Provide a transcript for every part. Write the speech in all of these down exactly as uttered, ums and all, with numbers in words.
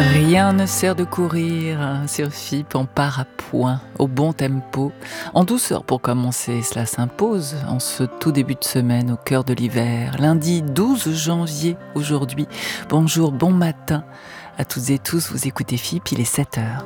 Rien ne sert de courir, sur F I P on part à point, au bon tempo, en douceur pour commencer, cela s'impose en ce tout début de semaine au cœur de l'hiver, lundi douze janvier aujourd'hui. Bonjour, bon matin à toutes et tous, vous écoutez F I P, il est sept heures.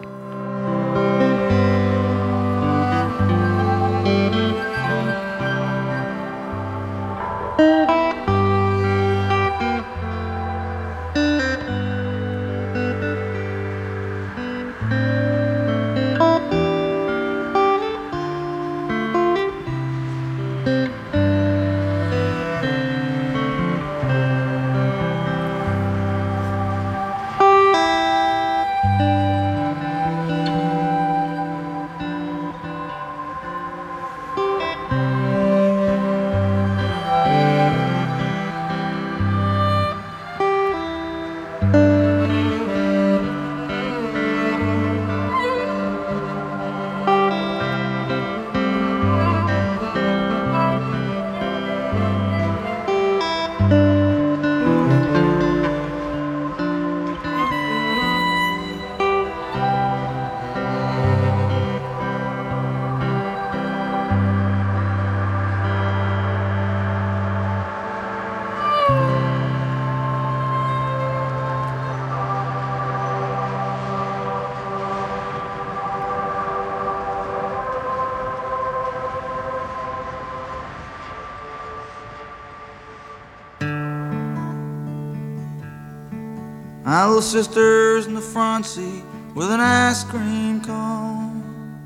My little sister's in the front seat with an ice cream cone.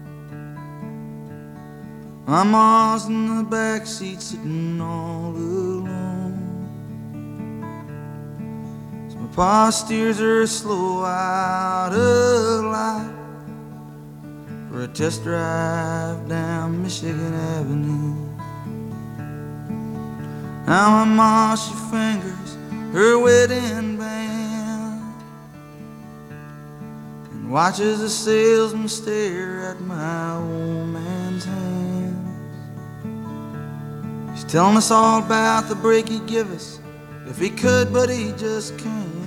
My mom's in the back seat sitting all alone. So my pa steers her slow out of light for a test drive down Michigan Avenue. Now my mom, she fingers her wedding band, watches the salesman stare at my old man's hands. He's telling us all about the break he'd give us if he could, but he just can't.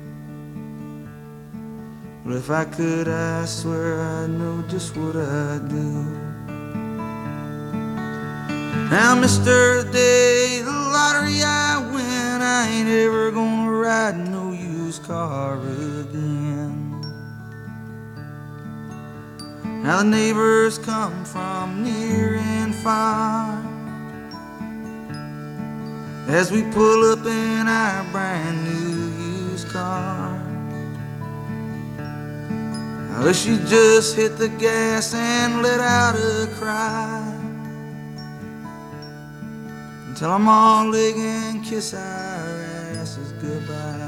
But if I could, I swear I'd know just what I'd do. Now, mister, the day the lottery I win, I ain't ever gonna ride no used car again. Now the neighbors come from near and far as we pull up in our brand new used car. I wish she'd just hit the gas and let out a cry and tell them all they can kiss our asses goodbye.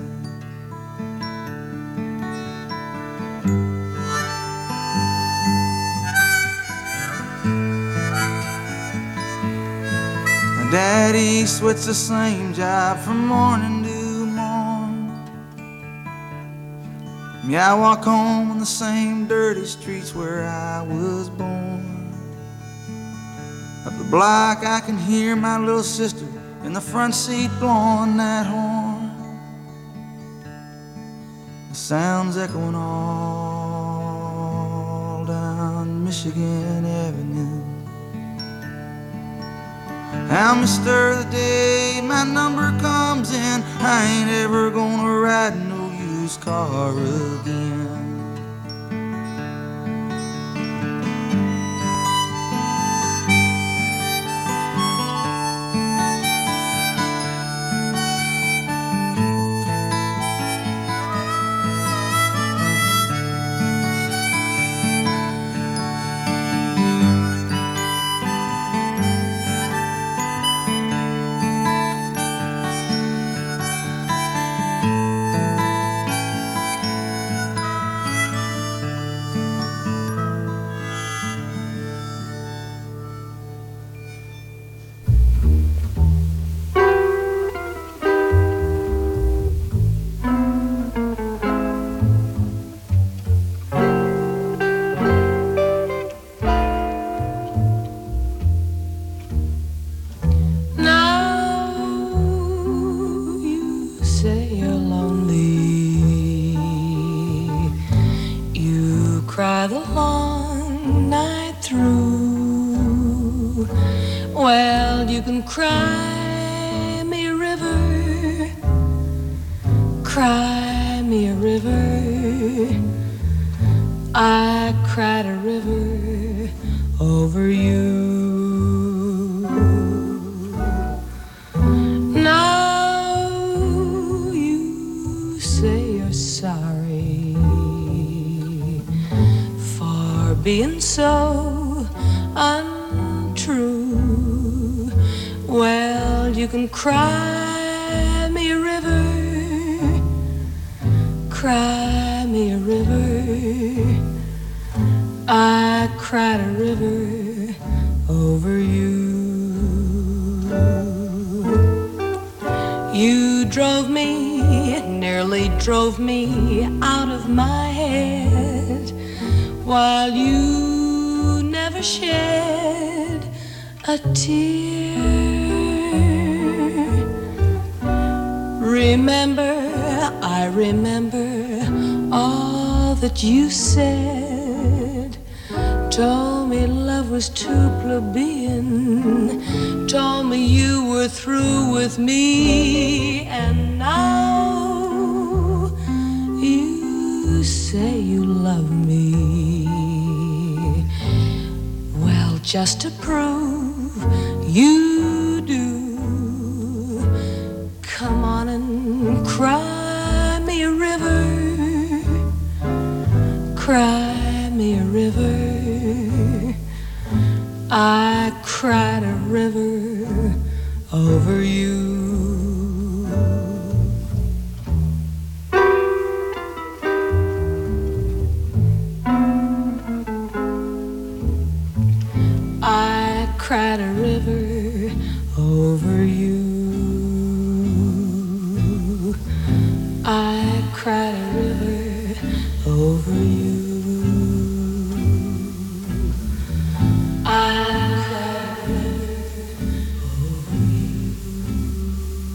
Daddy sweats the same job from morning to morn. Me, I walk home on the same dirty streets where I was born. Up the block I can hear my little sister in the front seat blowing that horn. The sound's echoing all down Michigan Avenue. Now, mister, the day my number comes in, I ain't ever gonna ride no used car again. Well, you can cry me a river, cry me a river. I cried a river over you. Now you say you're sorry for being so untrue. Well, you can cry me a river, cry me a river. I cried a river over you. You drove me, nearly drove me out of my head, while you never shed a tear. Remember, I remember all that you said. Told me love was too plebeian, told me you were through with me, and now you say you love me. Well, just to prove you do, come on and cry me a river, cry me a river. I cried a river over you. I cried a river over you. I cried a river over you. I cried a river over you.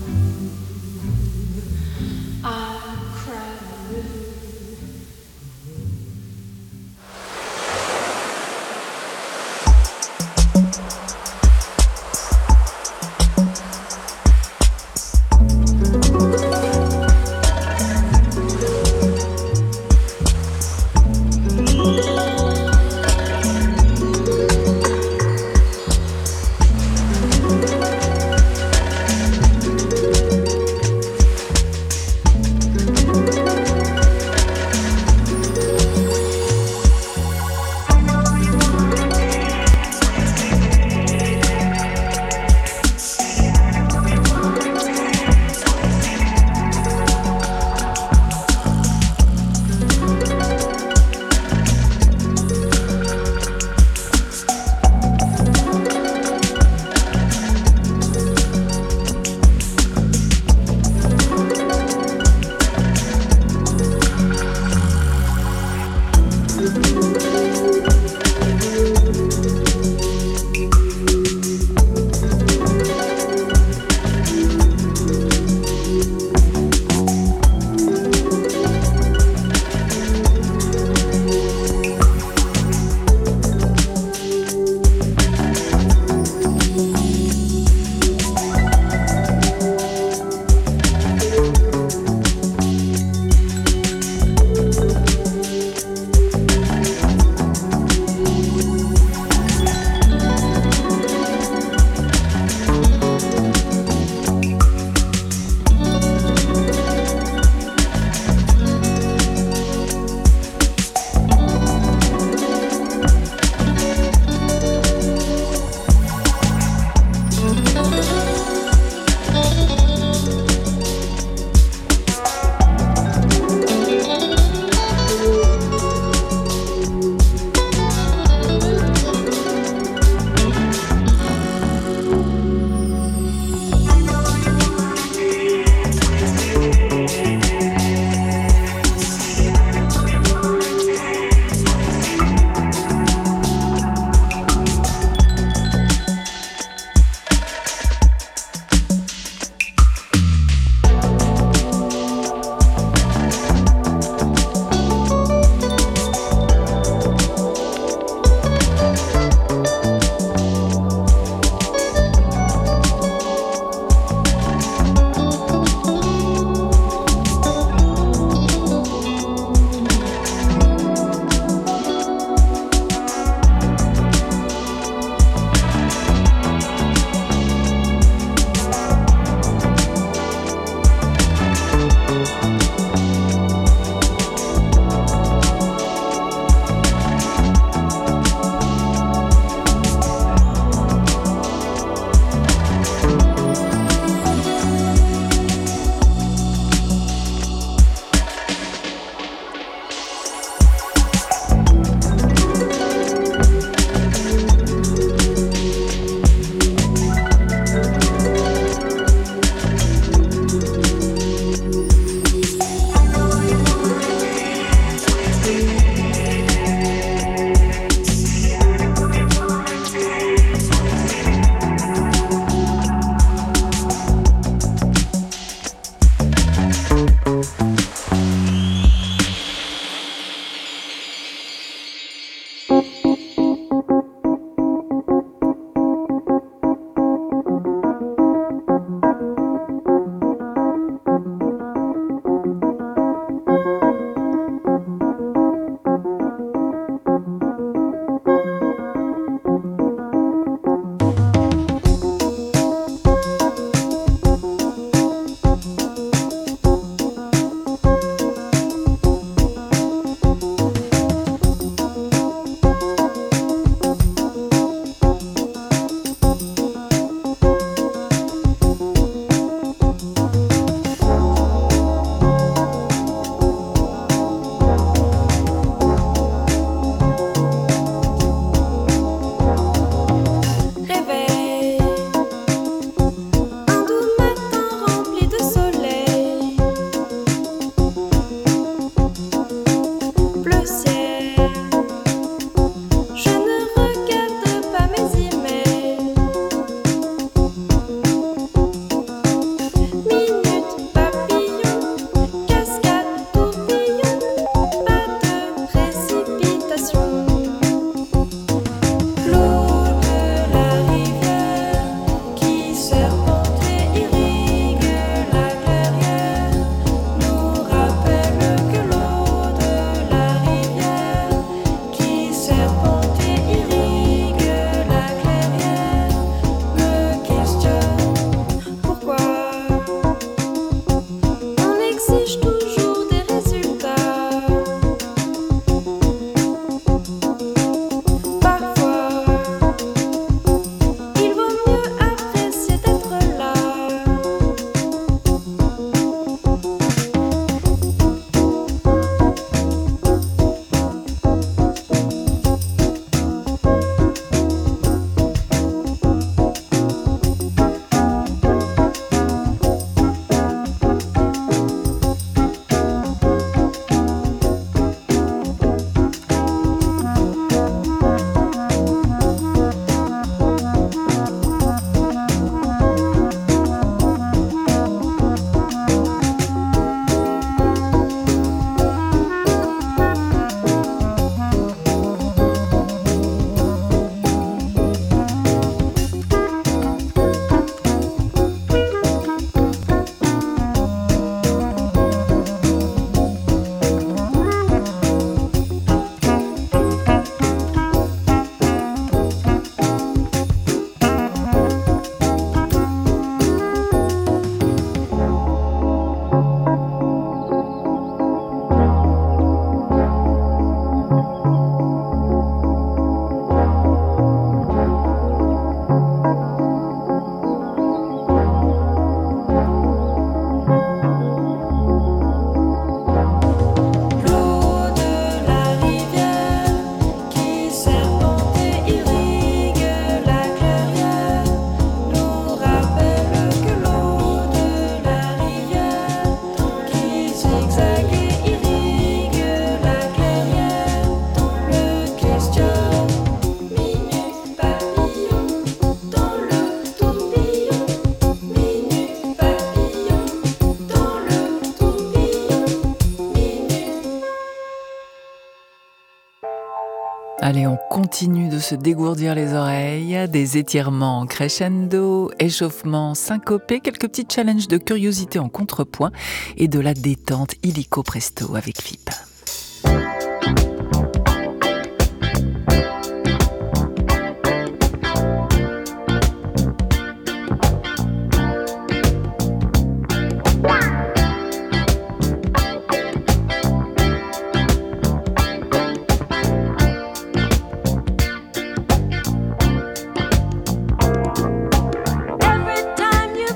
Allez, on continue de se dégourdir les oreilles, des étirements crescendo, échauffements syncopés, quelques petits challenges de curiosité en contrepoint et de la détente illico presto avec F I P.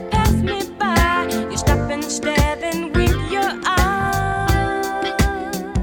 Staring with your eyes.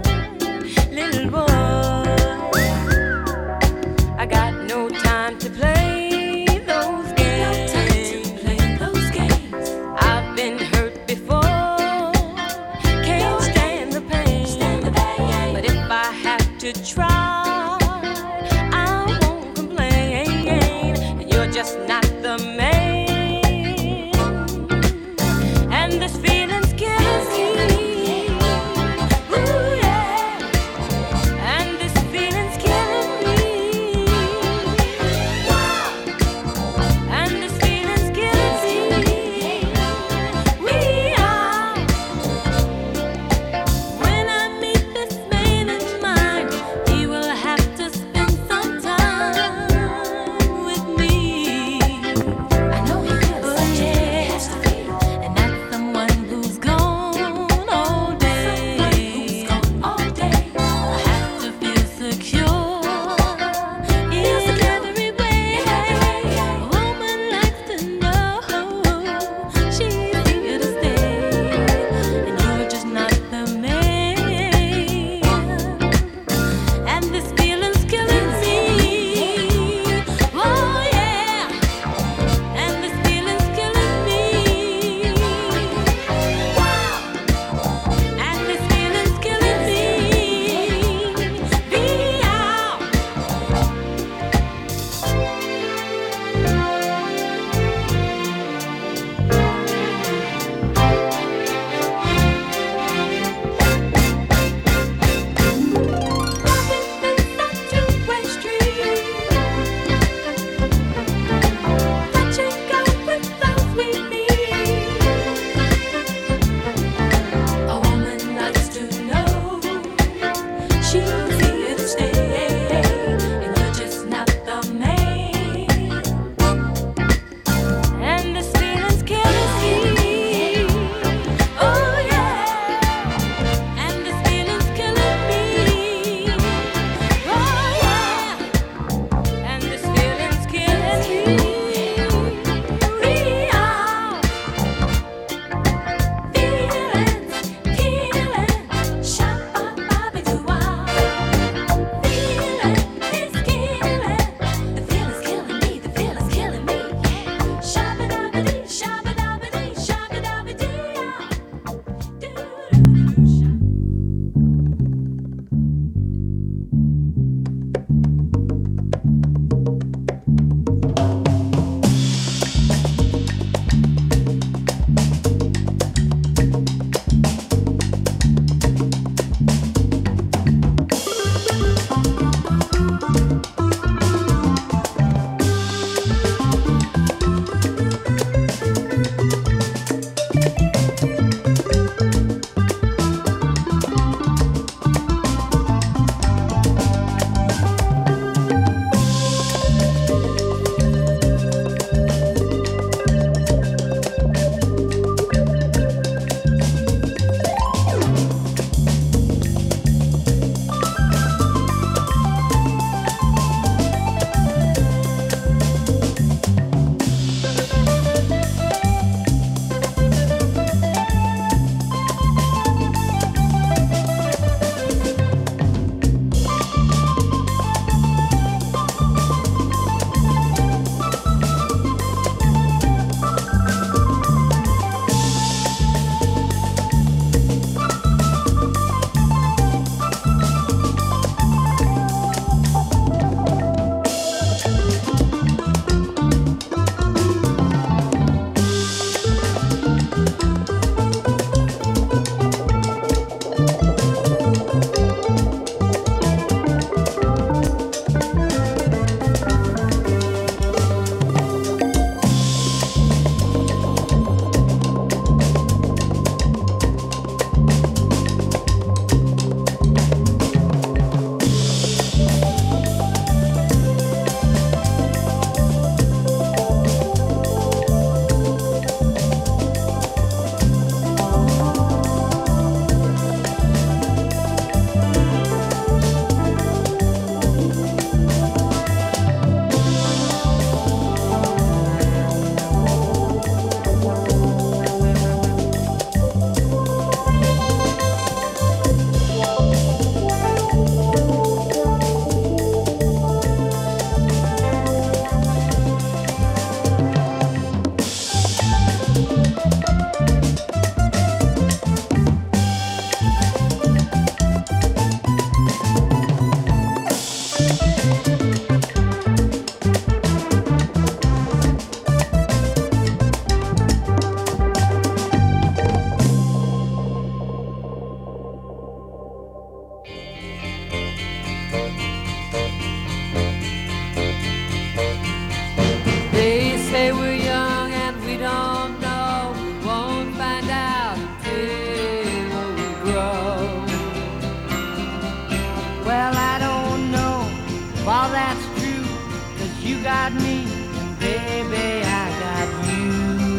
got me, and baby, I got you.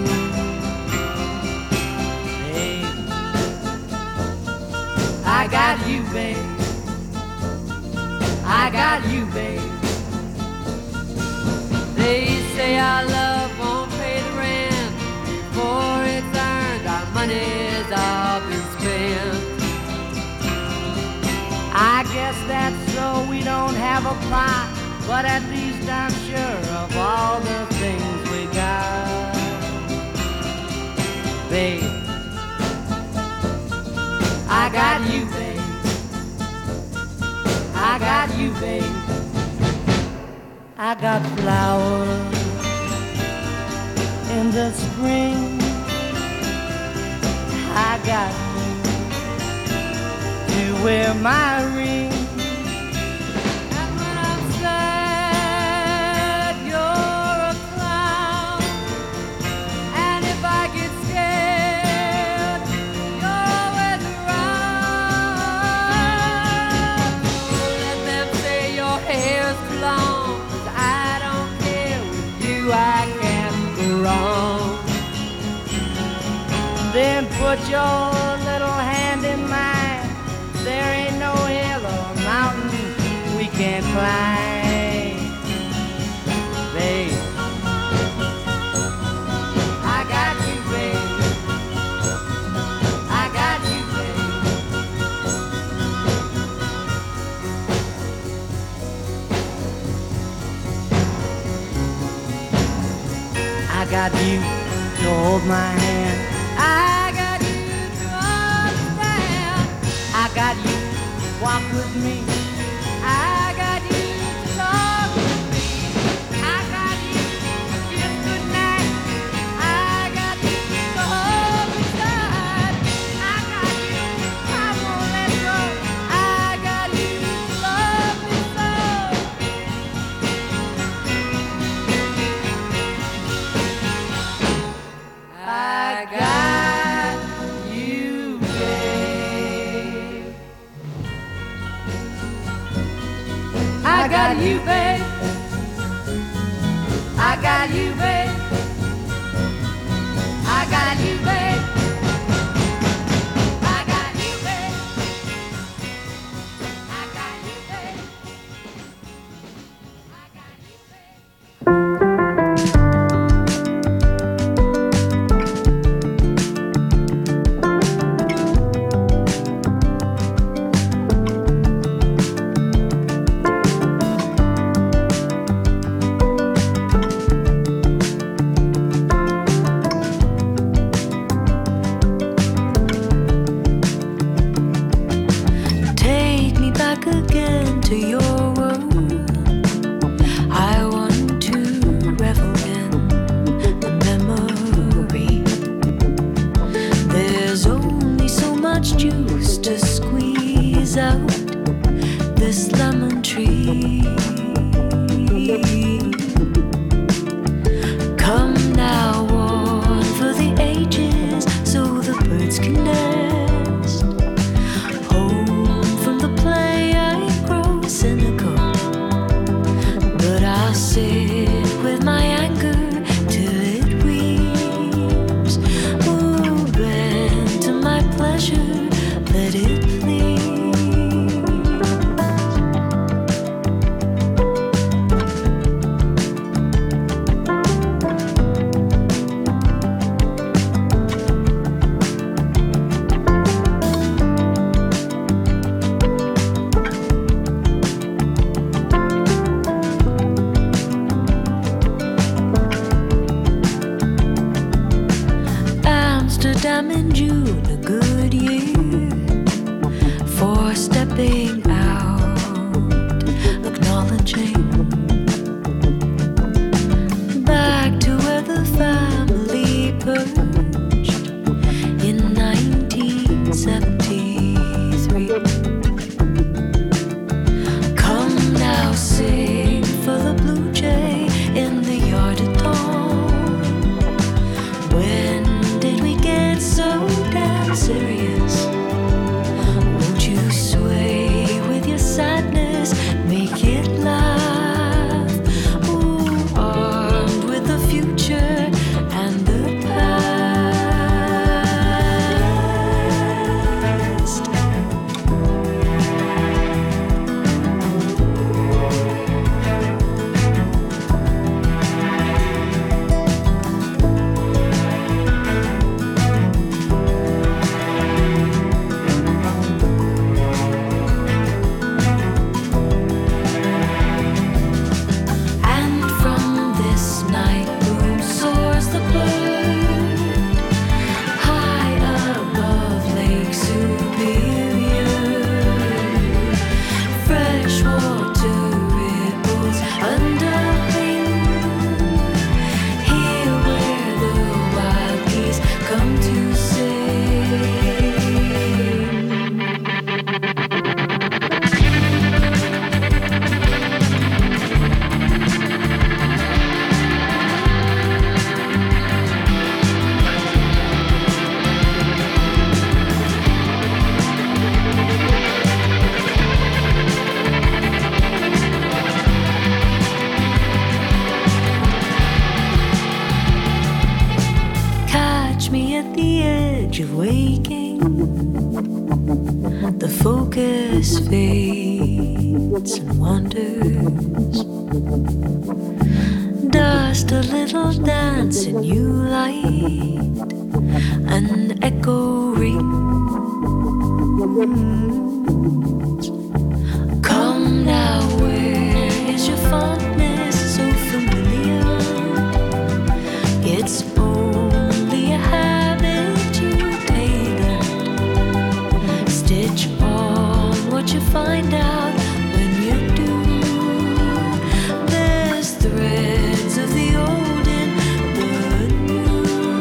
Babe, I got you, babe. I got you, babe. They say our love won't pay the rent before it's earned. Our money's all been spent. I guess that's so we don't have a plot, but at least I'm sure of all the things we got. Babe, I got you, babe. I got you, babe. I got flowers in the spring. I got you to wear my ring. And when I'm sad, you're a clown. And if I get scared, you're always around. So let them say your hair's too long, 'cause I don't care. With you I can't go wrong. Then put your little hand in mine. There ain't no hill or mountain we can't climb. Babe, I got you, babe. I got you, babe. I got you to hold my hand. I got you to understand. I got you to walk with me. I got you to talk with me. I got you to kiss goodnight. I got you to hold me tight. I got you, I won't let go. I got you to love me so. I got you, babe. I got you, babe. I got you, babe. I got you, babe. I got you, babe. I got you, babe. I got you, babe. Take me back again to your world. I want to revel in the memory. There's only so much juice to squeeze out this lemon tree. Come now, one for the ages, so the birds can nest. Home from the play, I grow cynical, but I'll sit with my anger till it weeps. Oh, bend to my pleasure, let it please. Amsterdam in June, a good year for stepping out, acknowledging back to where the family perched in nineteen seventy-three. Come now, sing for the blue jay in the yard at dawn. When did we get so damn serious? me at the edge of waking. The focus fades and wanders. Dust a little dance in new light. An echo rings. Come now, where is your fondness so familiar? It's only a habit you tailor. Stitch on what you find out when you do. There's threads of the old in the new.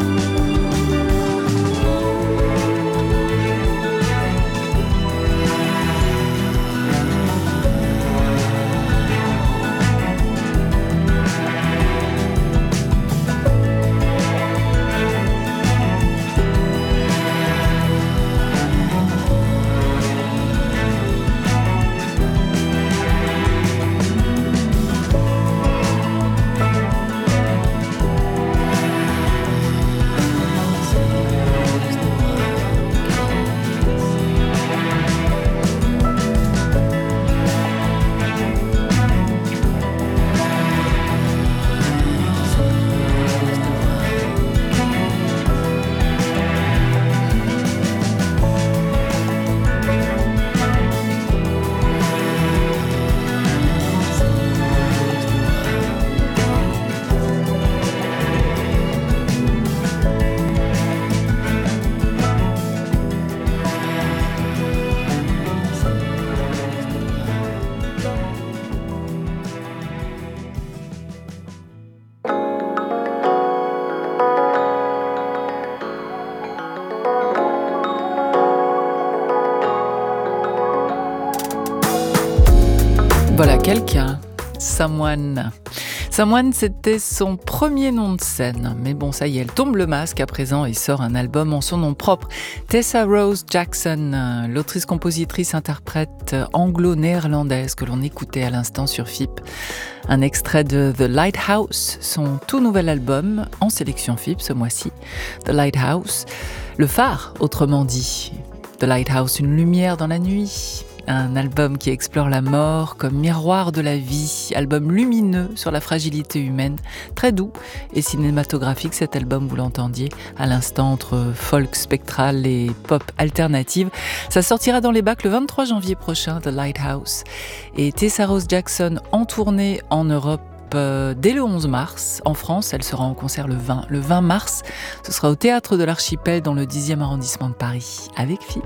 Voilà quelqu'un, Someone. Someone, c'était son premier nom de scène. Mais bon, ça y est, elle tombe le masque à présent et sort un album en son nom propre. Tessa Rose Jackson, l'autrice, compositrice, interprète anglo-néerlandaise que l'on écoutait à l'instant sur F I P. Un extrait de The Lighthouse, son tout nouvel album, en sélection F I P ce mois-ci. The Lighthouse, le phare, autrement dit. The Lighthouse, une lumière dans la nuit. Un album qui explore la mort comme miroir de la vie, album lumineux sur la fragilité humaine, très doux et cinématographique. Cet album, vous l'entendiez à l'instant, entre folk spectral et pop alternative. Ça sortira dans les bacs le vingt-trois janvier prochain, The Lighthouse. Et Tessa Rose Jackson en tournée en Europe euh, dès le onze mars. En France, elle sera en concert le vingt, le vingt mars. Ce sera au Théâtre de l'Archipel dans le dixième arrondissement de Paris, avec F I P.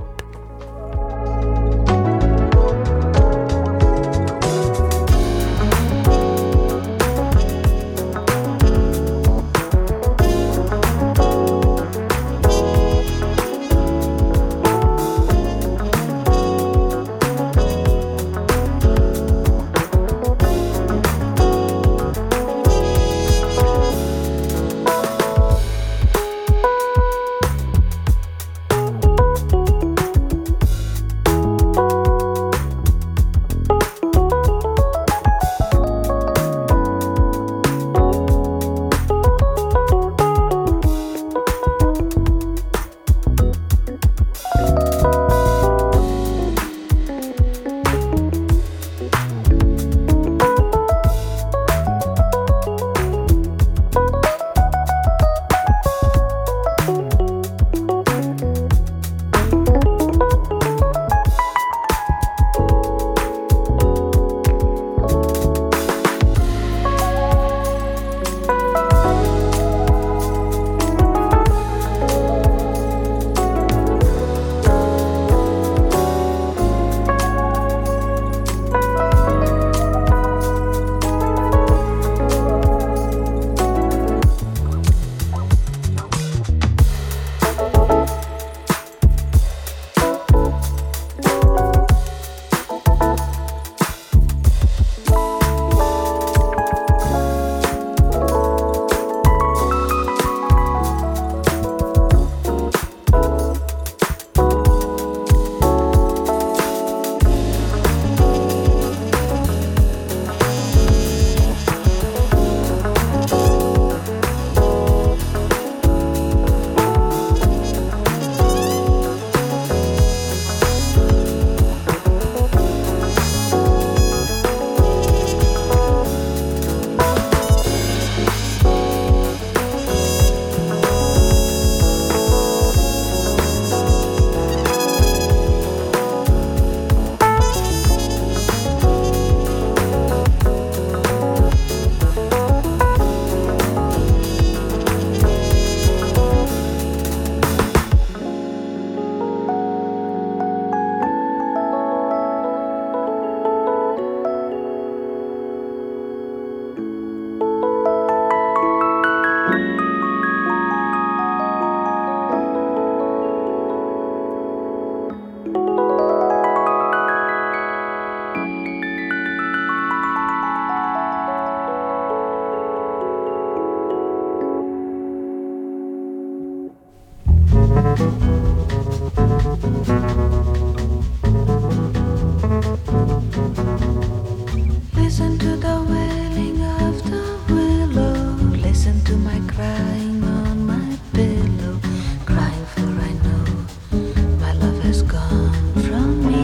Listen to the wailing of the willow. Listen to my crying on my pillow. Crying for I know my love has gone from me.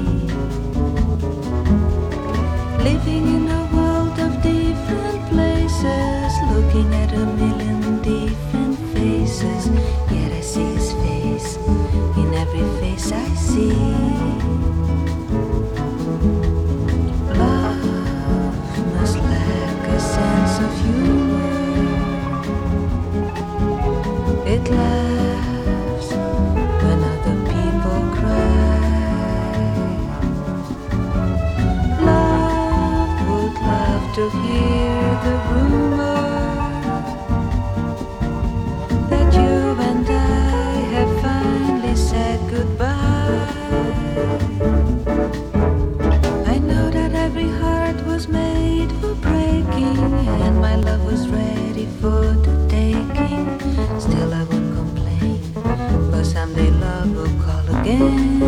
Living in a world of different places, looking at a million different faces. Yet I see his face in every face I see. It laughs when other people cry. Love would love to hear the rumor that you and I have finally said goodbye. I know that every heart was made for breaking, and my love was ready for the taking. Still I won't complain, but someday love will call again.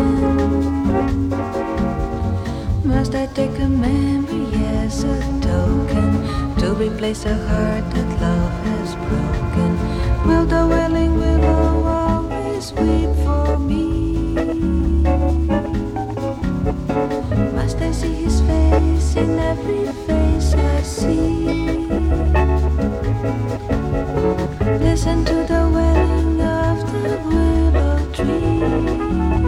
Must I take a memory as a token to replace a heart that love has broken? Will the wailing willow always weep for me? Must I see his face in every face I see? Listen to the wailing of the willow tree.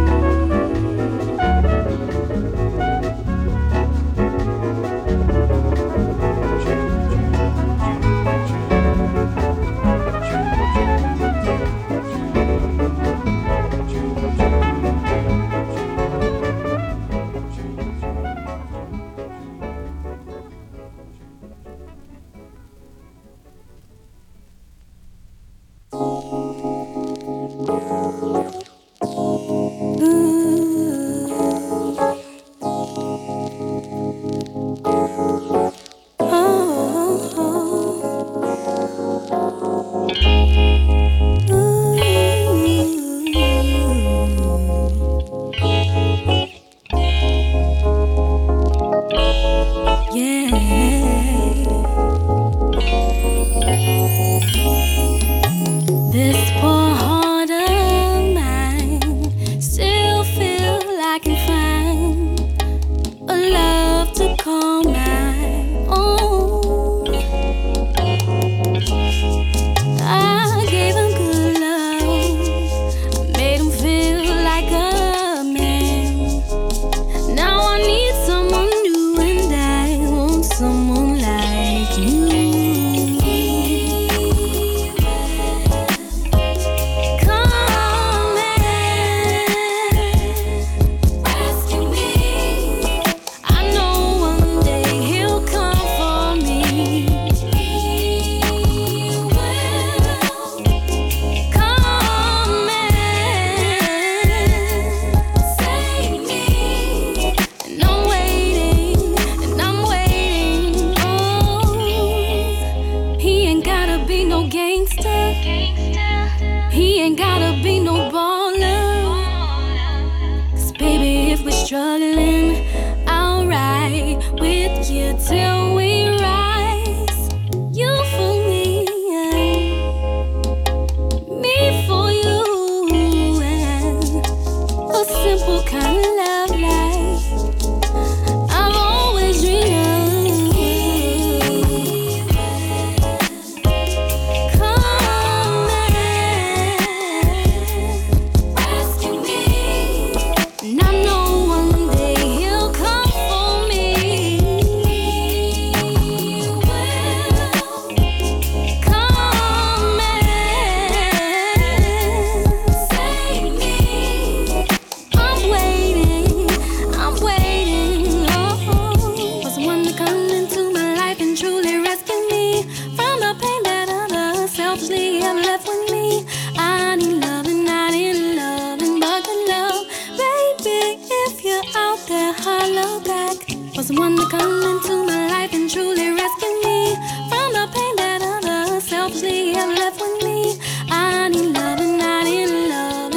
was the one to come into my life and truly rescue me from the pain that others selfishly have left with me. I need love and I need love.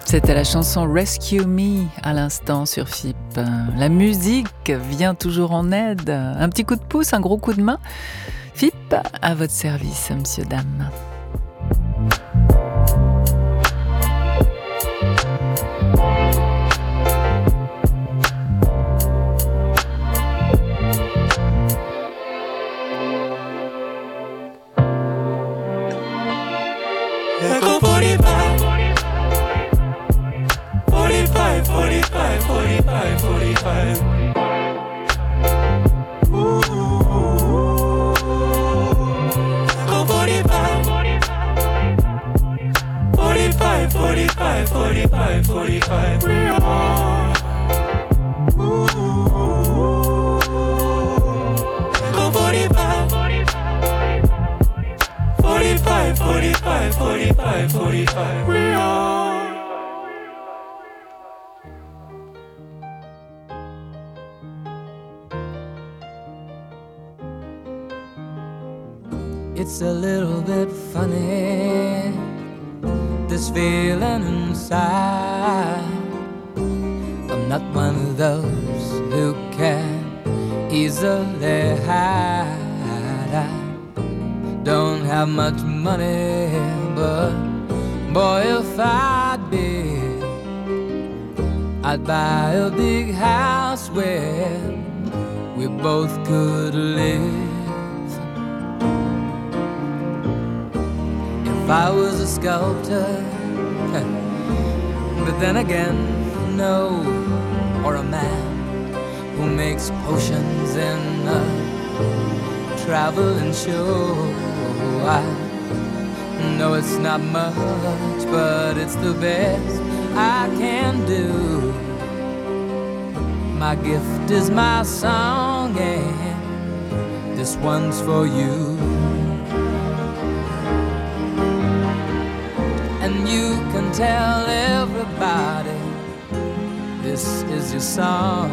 C'était la chanson Rescue Me à l'instant sur F I P. La musique vient toujours en aide. Un petit coup de pouce, un gros coup de main. F I P à votre service, monsieur, dame. forty-five, forty-five, forty-five. Ooh, go forty-five, forty-five, forty-five, forty-five, forty-five. We are. Ooh, go forty-five, forty-five, forty-five, forty-five, forty-five. We are. It's a little bit funny, this feeling inside. I'm not one of those who can easily hide. I don't have much money, but boy, if I'd be, I'd buy a big house where we both could live. If I was a sculptor, but then again, no, or a man who makes potions in a traveling show. I know it's not much, but it's the best I can do. My gift is my song, and this one's for you. And you can tell everybody this is your song.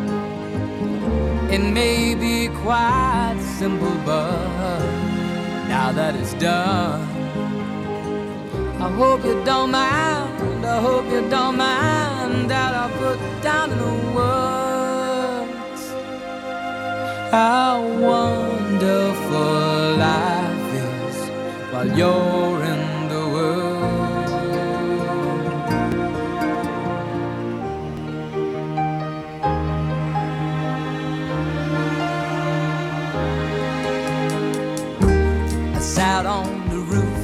It may be quite simple, but now that it's done, I hope you don't mind, I hope you don't mind that I put down in the words how wonderful life is while you're in the world. Sat on the roof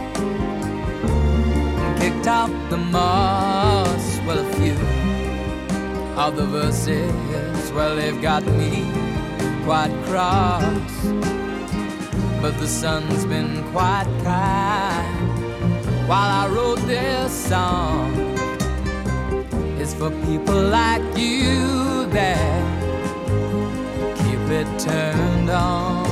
and kicked out the moss. Well, a few of the verses, well, they've got me quite cross, but the sun's been quite kind while I wrote this song. It's for people like you that keep it turned on.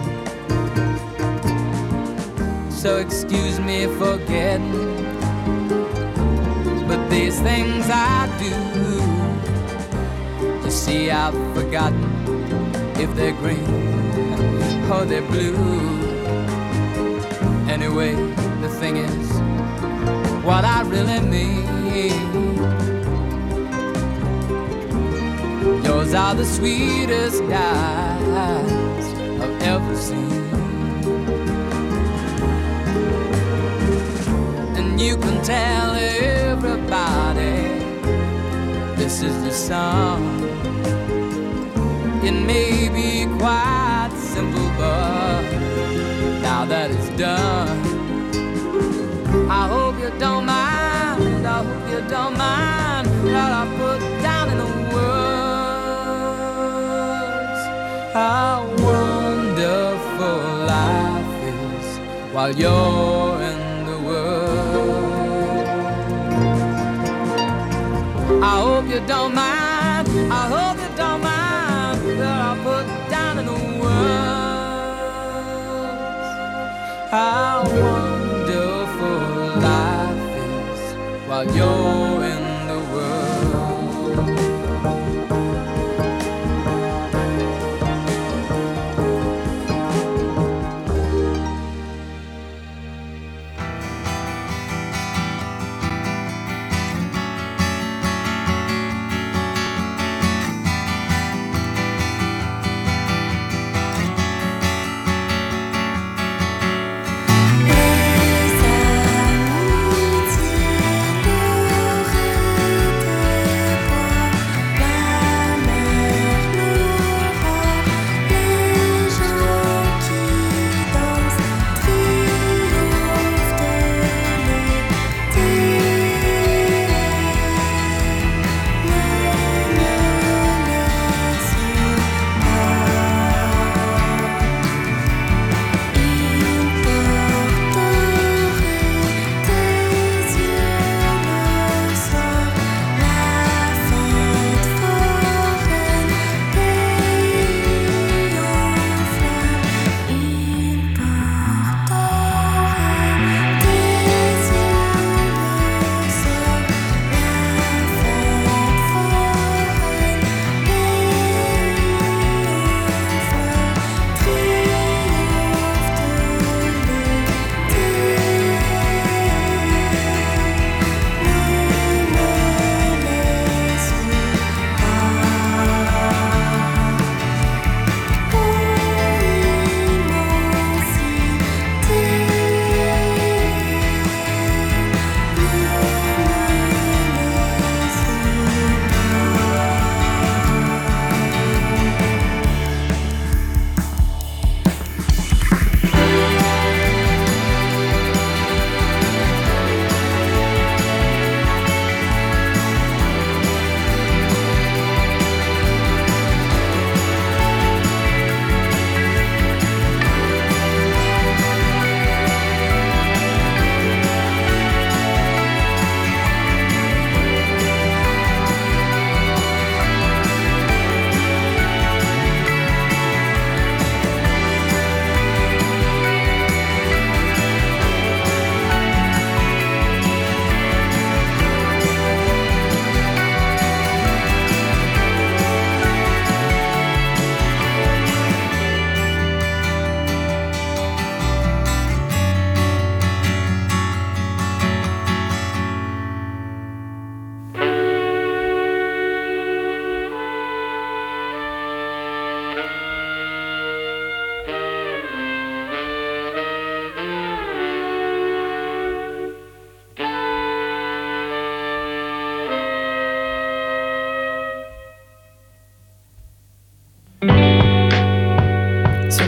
So excuse me for getting, but these things I do, you see I've forgotten if they're green or they're blue. Anyway, the thing is, what I really mean, yours are the sweetest eyes I've ever seen. You can tell everybody this is the song. It may be quite simple, but now that it's done, I hope you don't mind, I hope you don't mind that I put down in the words how wonderful life is while you're in the world. I hope you don't mind, I hope you don't mind that I put down in the words how wonderful life is while you're in the world.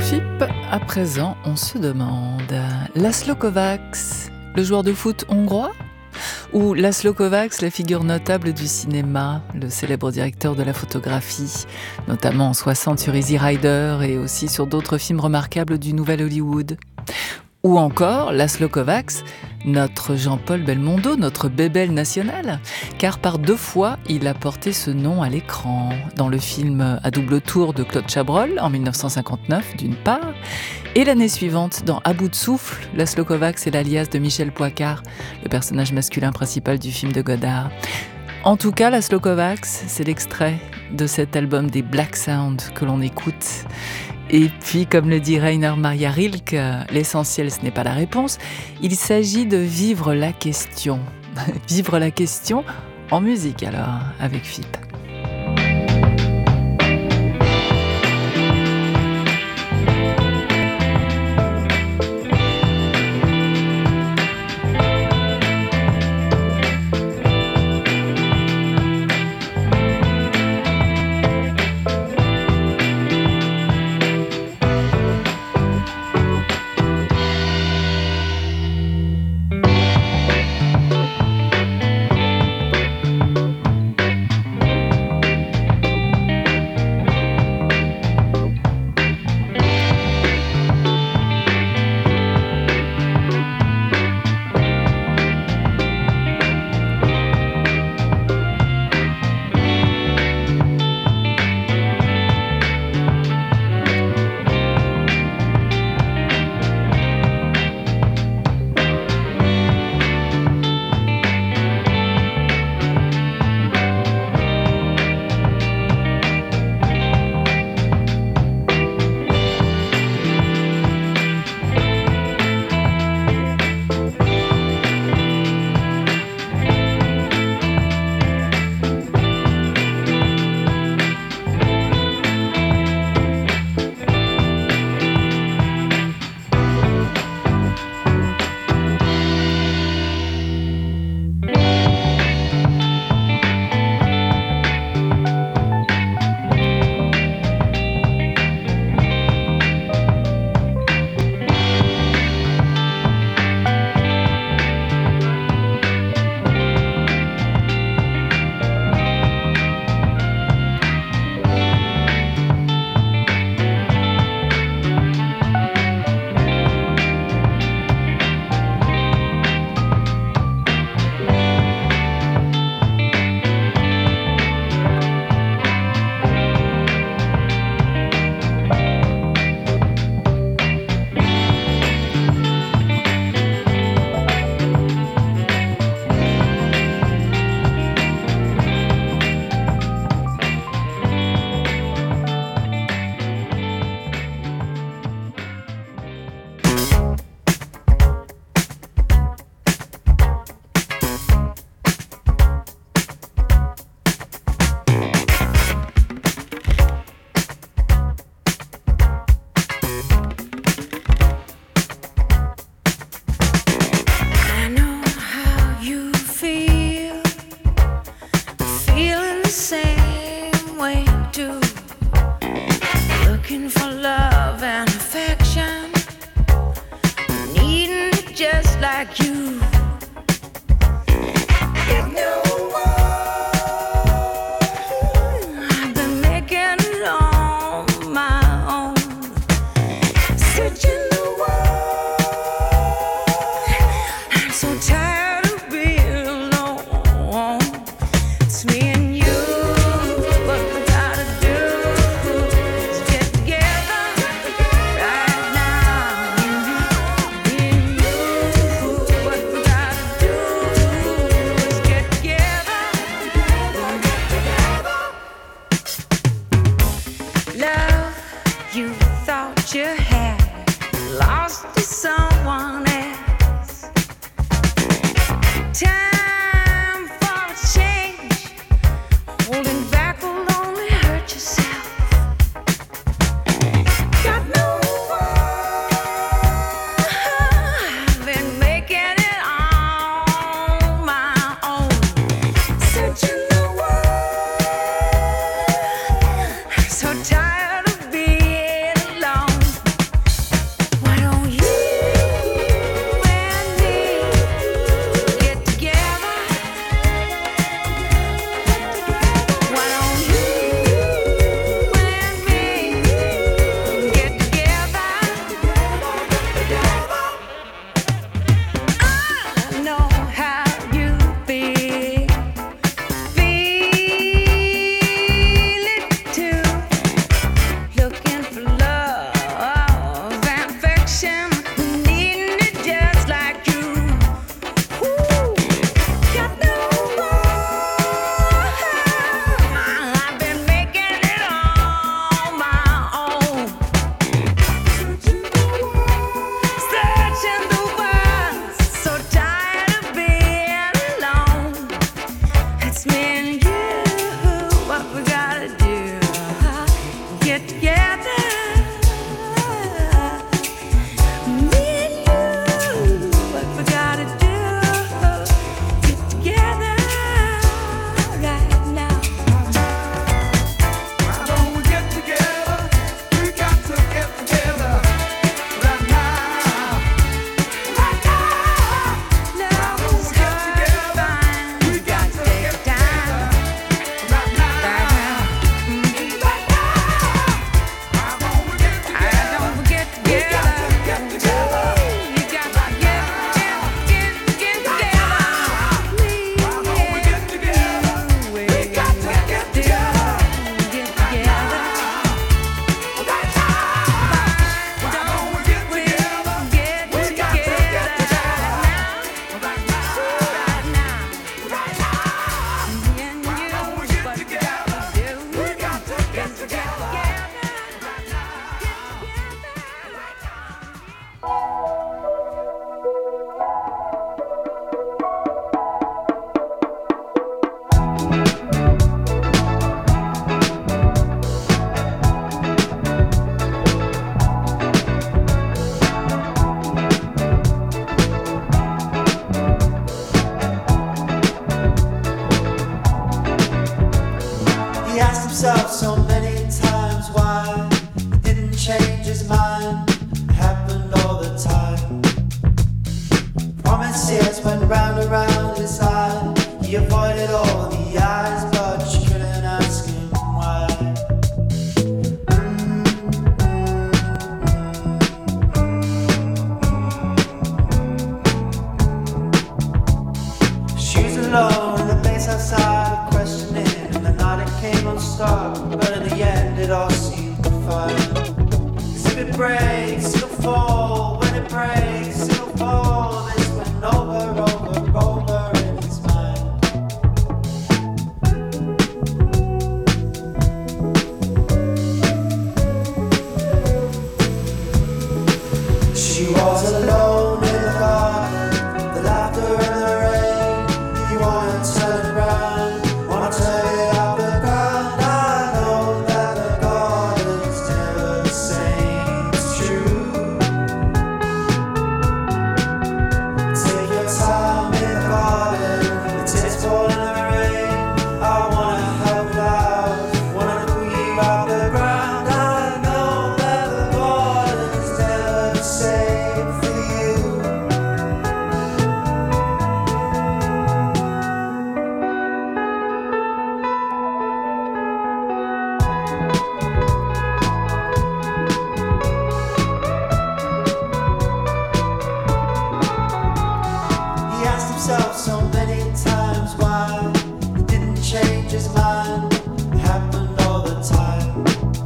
F I P, à présent, on se demande, Laszlo Kovacs, le joueur de foot hongrois ? Ou Laszlo Kovacs, la figure notable du cinéma, le célèbre directeur de la photographie, notamment en soixante sur Easy Rider et aussi sur d'autres films remarquables du Nouvel Hollywood. Ou encore Laszlo Kovacs, notre Jean-Paul Belmondo, notre bébel national, car par deux fois, il a porté ce nom à l'écran, dans le film À double tour de Claude Chabrol, en dix-neuf cent cinquante-neuf, d'une part, et l'année suivante, dans À bout de souffle, Laszlo Kovacs est l'alias de Michel Poicart, le personnage masculin principal du film de Godard. En tout cas, Laszlo Kovacs, c'est l'extrait de cet album des Black Sound que l'on écoute. Et puis, comme le dit Rainer Maria Rilke, l'essentiel, ce n'est pas la réponse, il s'agit de vivre la question. Vivre la question en musique, alors, avec F I P. So tired of being alone. change his mind. It happened all the time. Promises went round and round his side. He avoided all the eyes, but she couldn't ask him why. She was alone in the place outside, questioning, and the night it came unstuck. But in the end, it all seemed fine. 'Cause if it breaks, it'll fall. When it breaks, it'll fall. This went over, over, over in his mind. She was alone in the garden, the laughter and the rain. You wanna turn around, wanna turn it up the ground. I know that the garden's never the same, it's true. Take your time in the garden, the tips fall in the rain. I wanna help it out, wanna pull you out the ground. I know that the garden's never the same for you. He asked himself so many times why he didn't change his mind. It happened all the time.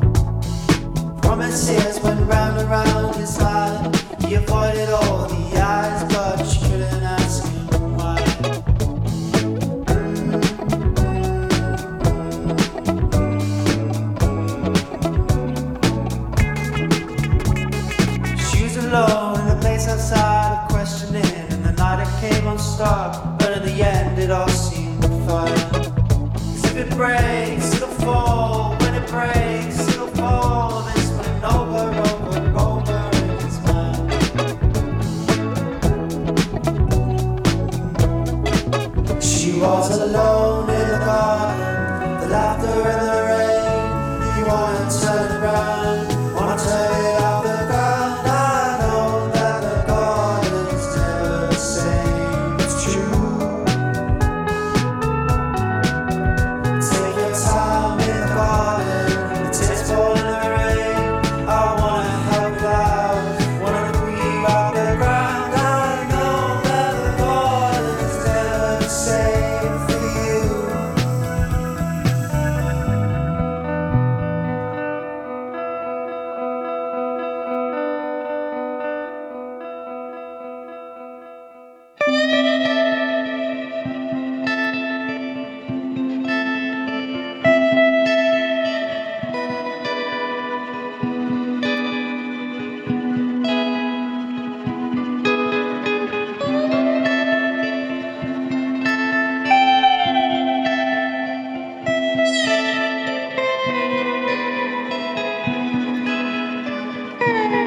Promises went round and round his side. He avoided all the eyes, but she couldn't ask him why. She was alone in the place outside, questioning, and the night it came unstuck.